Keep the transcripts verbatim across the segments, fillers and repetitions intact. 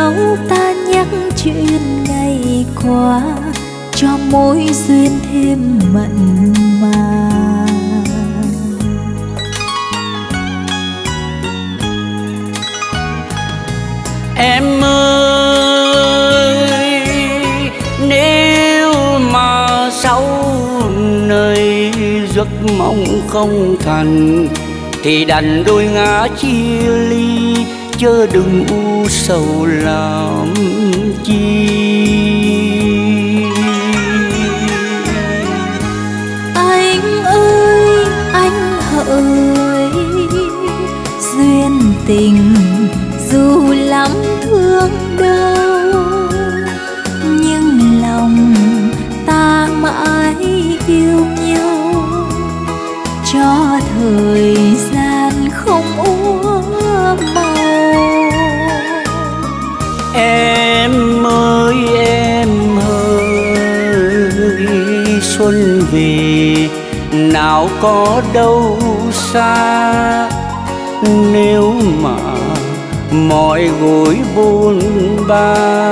nhau ta nhắc chuyện ngày qua, cho mối duyên thêm mặn mà. Em ơi, nếu mà sau này giấc mong không thành, thì đành đôi ngã chia ly, chớ đừng u sầu làm chi. Anh ơi, anh hỡi, duyên tình dù lắm thương đau, nhưng lòng ta mãi yêu nhau, cho thời gian không úa màu. Em ơi em ơi, xuân về nào có đâu xa, nếu mà mọi gối buồn ba,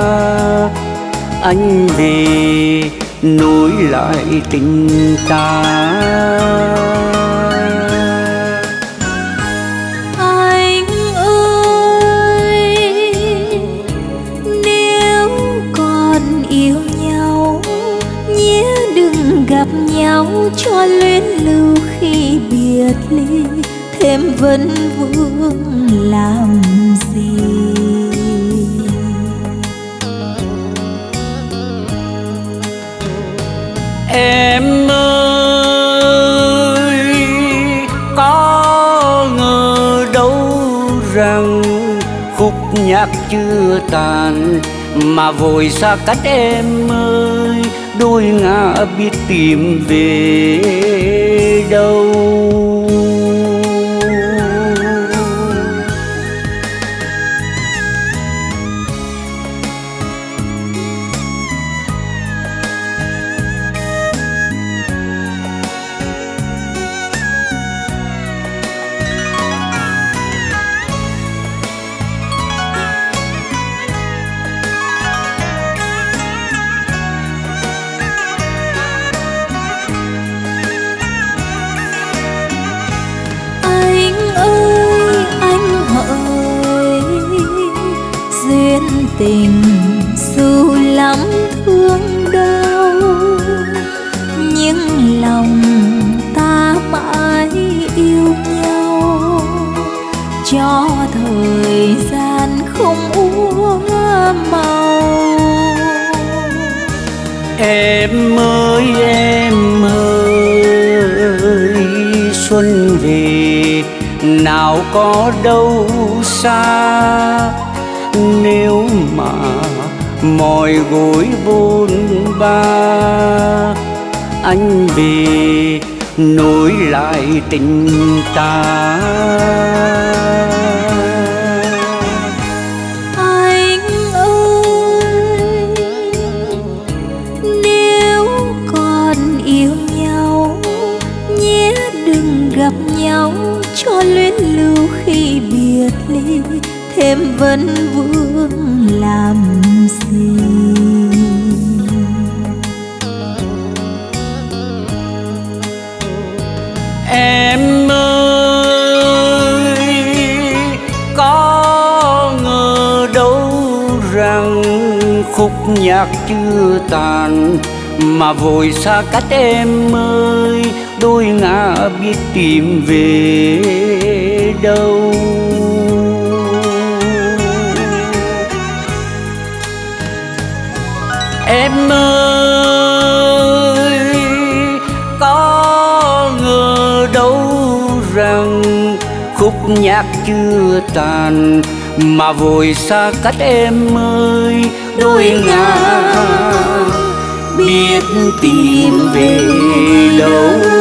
anh về nối lại tình ta. Anh ơi, nếu còn yêu nhau, nhé đừng gặp nhau cho luyến lưu khi biệt ly, thêm vấn vương làm gì. Em ơi, có ngờ đâu rằng khúc nhạc chưa tàn, mà vội xa cách em ơi, đôi ngả biết tìm về đâu. Tình dù lắm thương đau, nhưng lòng ta mãi yêu nhau, cho thời gian không úa màu. Em ơi em ơi, xuân về nào có đâu xa, nếu mà mọi gối buồn ba, anh về nối lại tình ta. Anh ơi, nếu còn yêu nhau, nhé đừng gặp nhau cho luyến lưu khi biệt ly, thêm vấn vương làm gì. Em ơi, có ngờ đâu rằng khúc nhạc chưa tàn, mà vội xa cách em ơi, đôi ngả biết tìm về đâu. Em ơi, có ngờ đâu rằng khúc nhạc chưa tàn, mà vội xa cách em ơi, đôi ngả biết tìm về đâu.